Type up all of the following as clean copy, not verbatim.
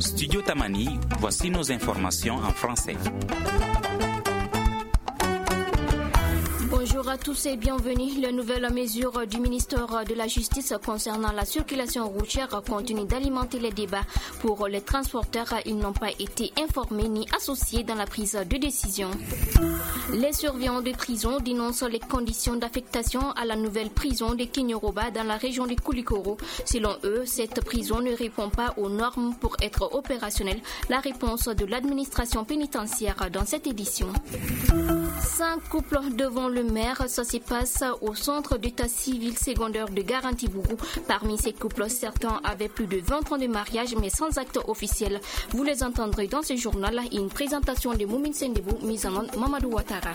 Studio Tamani, voici nos informations en français. Bonjour à tous et bienvenue. La nouvelle mesure du ministère de la Justice concernant la circulation routière continue d'alimenter les débats. Pour les transporteurs, ils n'ont pas été informés ni associés dans la prise de décision. Les surveillants de prison dénoncent les conditions d'affectation à la nouvelle prison de Kinyoroba dans la région de Koulikoro. Selon eux, cette prison ne répond pas aux normes pour être opérationnelle. La réponse de l'administration pénitentiaire dans cette édition. 5 couples devant le maire, ça se passe au centre d'état civil secondaire de Garantibourou. Parmi ces couples, certains avaient plus de 20 ans de mariage mais sans acte officiel. Vous les entendrez dans ce journal, une présentation de Moumine Sendebou, mise en onde Mamadou Ouattara.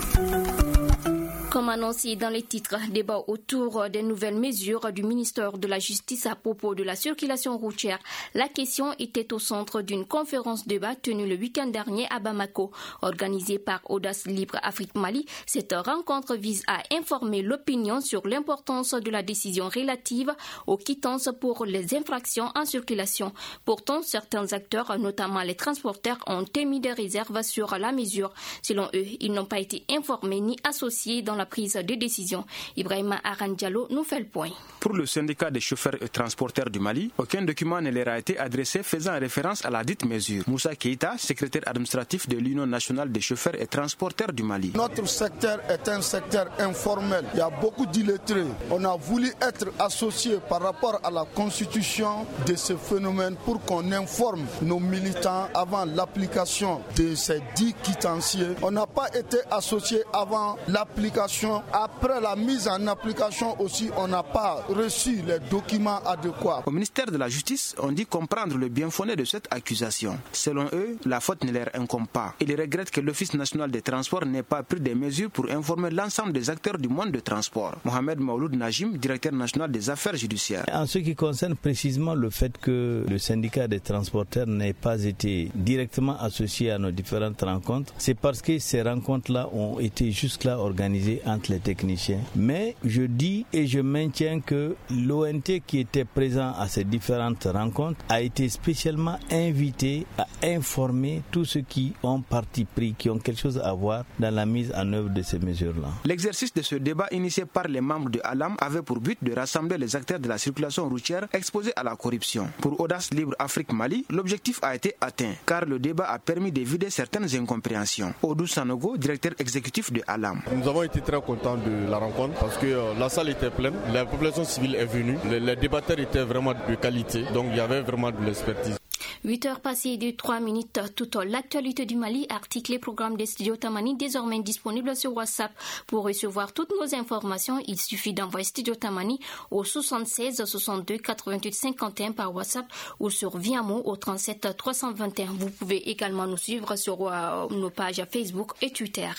Comme annoncé dans les titres, débat autour des nouvelles mesures du ministère de la Justice à propos de la circulation routière. La question était au centre d'une conférence débat tenue le week-end dernier à Bamako. Organisée par Audace Libre Afrique Mali, cette rencontre vise à informer l'opinion sur l'importance de la décision relative aux quittances pour les infractions en circulation. Pourtant, certains acteurs, notamment les transporteurs, ont émis des réserves sur la mesure. Selon eux, ils n'ont pas été informés ni associés dans la prise de décision. Ibrahima Arandialo nous fait le point. Pour le syndicat des chauffeurs et transporteurs du Mali, aucun document ne leur a été adressé faisant référence à la dite mesure. Moussa Keïta, secrétaire administratif de l'Union nationale des chauffeurs et transporteurs du Mali. Notre secteur est un secteur informel. Il y a beaucoup d'illettrés. On a voulu être associé par rapport à la constitution de ce phénomène pour qu'on informe nos militants avant l'application de ces 10 quittantiers. On n'a pas été associé avant l'application. Après la mise en application aussi, on n'a pas reçu les documents adéquats. Au ministère de la Justice, on dit comprendre le bien fondé de cette accusation. Selon eux, la faute ne leur incombe pas. Ils regrettent que l'Office national des transports n'ait pas pris des mesures pour informer l'ensemble des acteurs du monde de transport. Mohamed Maouloud Najim, directeur national des affaires judiciaires. En ce qui concerne précisément le fait que le syndicat des transporteurs n'ait pas été directement associé à nos différentes rencontres, c'est parce que ces rencontres-là ont été jusque-là organisées entre les techniciens. Mais je dis et je maintiens que l'ONT qui était présent à ces différentes rencontres a été spécialement invité à informer tous ceux qui ont parti pris, qui ont quelque chose à voir dans la mise en œuvre de ces mesures-là. L'exercice de ce débat initié par les membres de ALAM avait pour but de rassembler les acteurs de la circulation routière exposés à la corruption. Pour Audace Libre Afrique Mali, l'objectif a été atteint car le débat a permis d'éviter certaines incompréhensions. Odou Sanogo, directeur exécutif de ALAM. Nous avons été très contents de la rencontre parce que la salle était pleine, la population civile est venue, les débatteurs étaient vraiment de qualité, donc il y avait vraiment de l'expertise. 8 heures passées de 3 minutes, toute l'actualité du Mali, articles et programmes des studios Tamani désormais disponibles sur WhatsApp. Pour recevoir toutes nos informations, il suffit d'envoyer Studio Tamani au 76 62 88 51 par WhatsApp ou sur Viamo au 37 321. Vous pouvez également nous suivre sur nos pages Facebook et Twitter.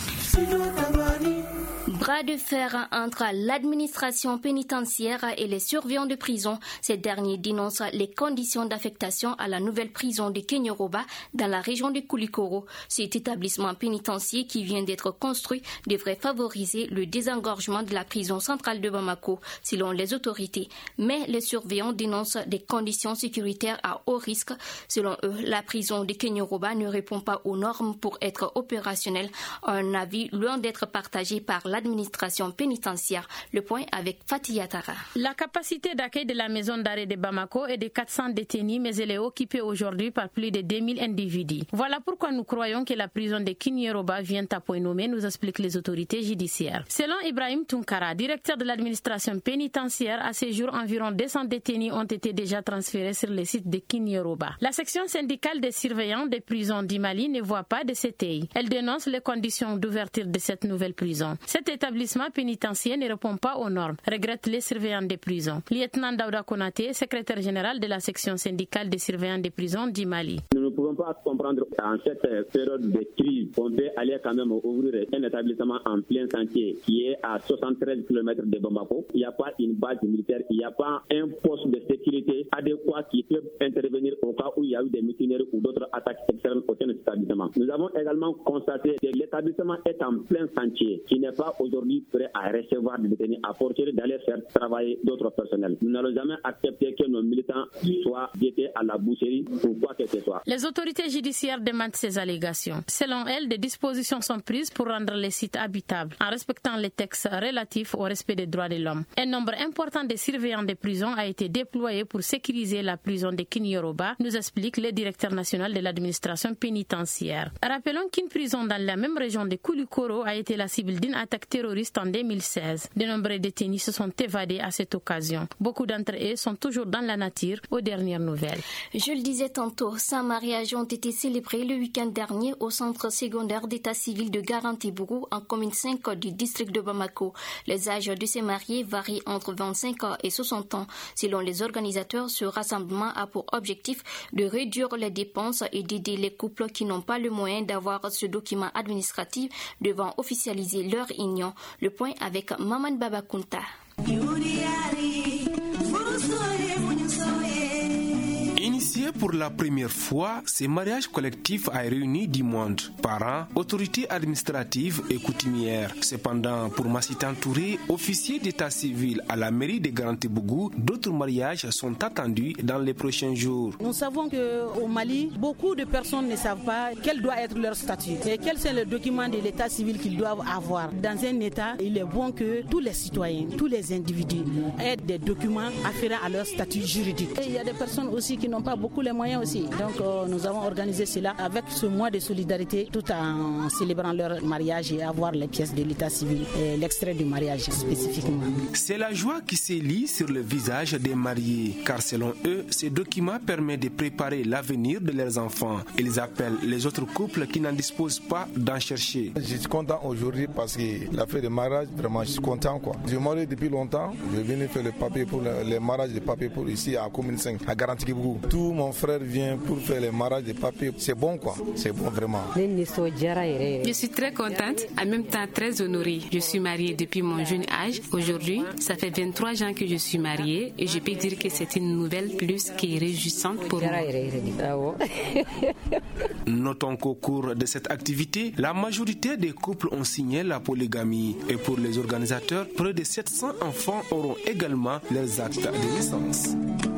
Bras de fer entre l'administration pénitentiaire et les surveillants de prison. Ces derniers dénoncent les conditions d'affectation à la nouvelle prison de Kinyoroba dans la région de Koulikoro. Cet établissement pénitentiaire qui vient d'être construit devrait favoriser le désengorgement de la prison centrale de Bamako, selon les autorités. Mais les surveillants dénoncent des conditions sécuritaires à haut risque. Selon eux, la prison de Kinyoroba ne répond pas aux normes pour être opérationnelle. Un avis loin d'être partagé par l'administration pénitentiaire. Le point avec Fatih Yatara. La capacité d'accueil de la maison d'arrêt de Bamako est de 400 détenus, mais elle est occupée aujourd'hui par plus de 2000 individus. Voilà pourquoi nous croyons que la prison de Kinyoroba vient à point nommé, nous expliquent les autorités judiciaires. Selon Ibrahim Tunkara, directeur de l'administration pénitentiaire, à ce jour, environ 200 détenus ont été déjà transférés sur le site de Kinyoroba. La section syndicale des surveillants des prisons du Mali ne voit pas de CTI. Elle dénonce les conditions d'ouverture de cette nouvelle prison. Cet établissement pénitentiaire ne répond pas aux normes, regrettent les surveillants des prisons. Lieutenant Daouda Konaté, secrétaire général de la section syndicale des surveillants des prisons du Mali. Nous ne pouvons pouvons pas comprendre en cette période de crise, on peut aller quand même ouvrir un établissement en plein sentier qui est à 73 km de Bamako. Il n'y a pas une base militaire, il n'y a pas un poste de sécurité adéquat qui peut intervenir au cas où il y a eu des mutineries ou d'autres attaques externes au sein de l'établissement. Nous avons également constaté que l'établissement est en plein sentier, qui n'est pas aujourd'hui prêt à recevoir des détenus, à fortiori d'aller faire travailler d'autres personnels. Nous n'allons jamais accepter que nos militants soient jetés à la boucherie ou quoi que ce soit. Les autorités judiciaires demandent ces allégations. Selon elles, des dispositions sont prises pour rendre les sites habitables en respectant les textes relatifs au respect des droits de l'homme. Un nombre important de surveillants des prisons a été déployé pour sécuriser la prison de Kinyoroba, nous explique le directeur national de l'administration pénitentiaire. Rappelons qu'une prison dans la même région de Koulikoro a été la cible d'une attaque terroriste en 2016. De nombreux détenus se sont évadés à cette occasion. Beaucoup d'entre eux sont toujours dans la nature aux dernières nouvelles. Je le disais tantôt, 100 mariages ont été célébrés le week-end dernier au centre secondaire d'état civil de Garantibougou en commune 5 du district de Bamako. Les âges de ces mariés varient entre 25 ans et 60 ans. Selon les organisateurs, ce rassemblement a pour objectif de réduire les dépenses et d'aider les couples qui n'ont pas le moyen d'avoir ce document administratif devant officialiser leur union. Le point avec Maman Babakunta. Initié pour la première fois, ce mariage collectif a réuni du monde, parents, autorités administratives et coutumières. Cependant, pour Massita Touré, officier d'état civil à la mairie de Garantibougou, d'autres mariages sont attendus dans les prochains jours. Nous savons qu'au Mali, beaucoup de personnes ne savent pas quel doit être leur statut et quels sont les documents de l'état civil qu'ils doivent avoir. Dans un état, il est bon que tous les citoyens, tous les individus aient des documents afférents à leur statut juridique. Et il y a des personnes aussi qui n'ont pas beaucoup les moyens aussi. Donc nous avons organisé cela avec ce mois de solidarité tout en célébrant leur mariage et avoir les pièces de l'état civil et l'extrait du mariage spécifiquement. C'est la joie qui s'élit sur le visage des mariés car selon eux, ce document permet de préparer l'avenir de leurs enfants. Ils appellent les autres couples qui n'en disposent pas d'en chercher. Je suis content aujourd'hui parce que la fête de mariage, vraiment je suis content quoi. Je suis marié depuis longtemps, je viens faire le papier pour les mariages de papier pour ici à Commune 5, à Garantibougou. Tout mon frère vient pour faire les mariages de papier. C'est bon quoi, c'est bon vraiment. Je suis très contente, en même temps très honorée. Je suis mariée depuis mon jeune âge. Aujourd'hui, ça fait 23 ans que je suis mariée et je peux dire que c'est une nouvelle plus qui est réjouissante pour moi. Notons qu'au cours de cette activité, la majorité des couples ont signé la polygamie et pour les organisateurs, près de 700 enfants auront également leurs actes de naissance.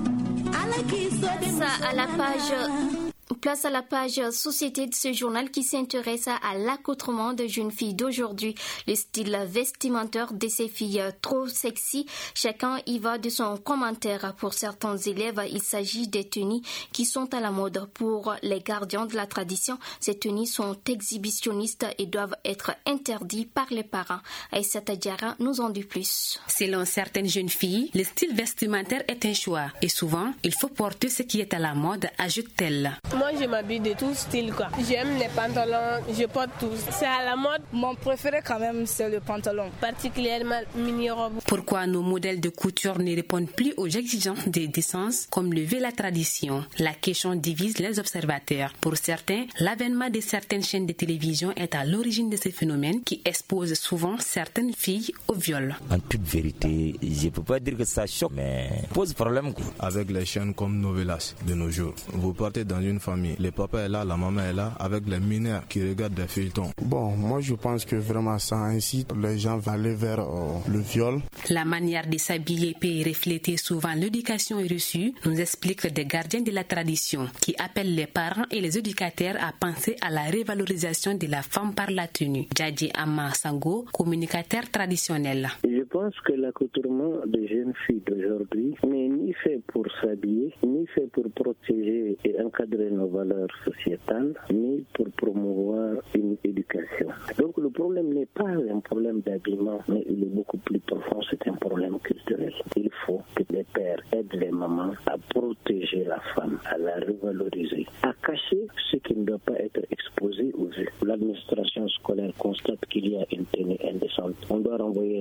Place à la page société de ce journal qui s'intéresse à l'accoutrement de jeunes filles d'aujourd'hui. Le style vestimentaire de ces filles trop sexy, chacun y va de son commentaire. Pour certains élèves, il s'agit des tenues qui sont à la mode. Pour les gardiens de la tradition, ces tenues sont exhibitionnistes et doivent être interdites par les parents. Aïssata Diarra nous en dit plus. Selon certaines jeunes filles, le style vestimentaire est un choix et souvent, il faut porter ce qui est à la mode, ajoute-t-elle. Moi, je m'habille de tout style, quoi. J'aime les pantalons, je porte tout. C'est à la mode. Mon préféré, quand même, c'est le pantalon, particulièrement mini-robe. Pourquoi nos modèles de couture ne répondent plus aux exigences des décences, comme le veut la tradition? La question divise les observateurs. Pour certains, l'avènement de certaines chaînes de télévision est à l'origine de ce phénomène qui expose souvent certaines filles au viol. En toute vérité, je ne peux pas dire que ça choque, mais pose problème. Avec les chaînes comme Novelas de nos jours, vous partez dans une famille, le papa est là, la maman est là, avec les mineurs qui regardent des feuilletons. Bon, moi je pense que vraiment ça incite les gens à aller vers le viol. La manière de s'habiller peut refléter souvent l'éducation reçue, nous expliquent des gardiens de la tradition qui appellent les parents et les éducateurs à penser à la révalorisation de la femme par la tenue. Djadji Amma Sango, communicateur traditionnel. Je pense que l'accoutrement des jeunes filles d'aujourd'hui n'est ni fait pour s'habiller, ni fait pour protéger et encadrer nos valeurs sociétales, ni pour promouvoir une éducation. Donc le problème n'est pas un problème d'habillement, mais il est beaucoup plus profond, c'est un problème culturel. Il faut que les pères aident les mamans à protéger la femme, à la revaloriser, à cacher ce qui ne doit pas être exposé aux yeux. L'administration scolaire constate qu'il y a une tenue indécente. On doit renvoyer l'enfant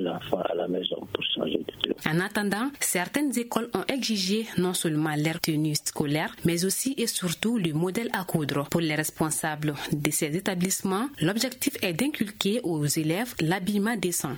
à la maison pour changer de club. En attendant, certaines écoles ont exigé non seulement leur tenue scolaire, mais aussi et surtout le modèle à coudre. Pour les responsables de ces établissements, l'objectif est d'inculquer aux élèves l'habillement décent.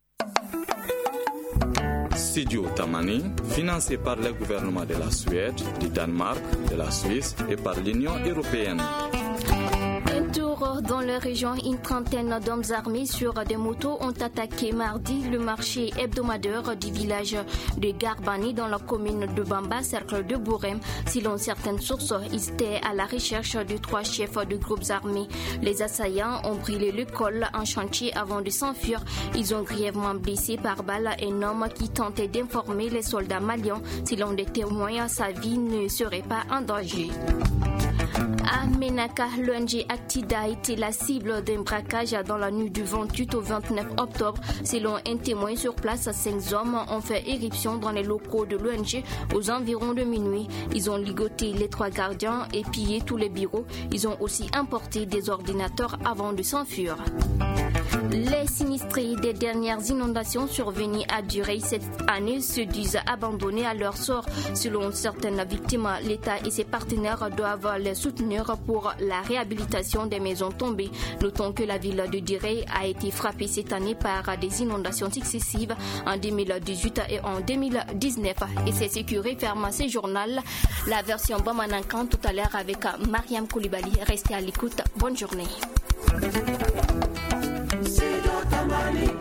Studio Tamani, financé par le gouvernement de la Suède, du Danemark, de la Suisse et par l'Union européenne. Un tour dans la région, une trentaine d'hommes armés sur des motos ont attaqué mardi le marché hebdomadaire du village de Garbani dans la commune de Bamba, cercle de Bourem. Selon certaines sources, ils étaient à la recherche de 3 chefs de groupes armés. Les assaillants ont brûlé le col en chantier avant de s'enfuir. Ils ont grièvement blessé par balle un homme qui tentait d'informer les soldats maliens. Selon des témoins, sa vie ne serait pas en danger. À Menaka, l'ONG Actida a été la cible d'un braquage dans la nuit du 28 au 29 octobre. Selon un témoin sur place, 5 hommes ont fait éruption dans les locaux de l'ONG aux environs de minuit. Ils ont ligoté les 3 gardiens et pillé tous les bureaux. Ils ont aussi emporté des ordinateurs avant de s'enfuir. Les sinistrés des dernières inondations survenues à Dureil cette année se disent abandonnés à leur sort. Selon certaines victimes, l'État et ses partenaires doivent les soutenir pour la réhabilitation des maisons tombées. Notons que la ville de Dureil a été frappée cette année par des inondations successives en 2018 et en 2019. Et c'est ce qui referme ce journal. La version Bamanankan tout à l'heure avec Mariam Koulibaly. Restez à l'écoute. Bonne journée. Tamani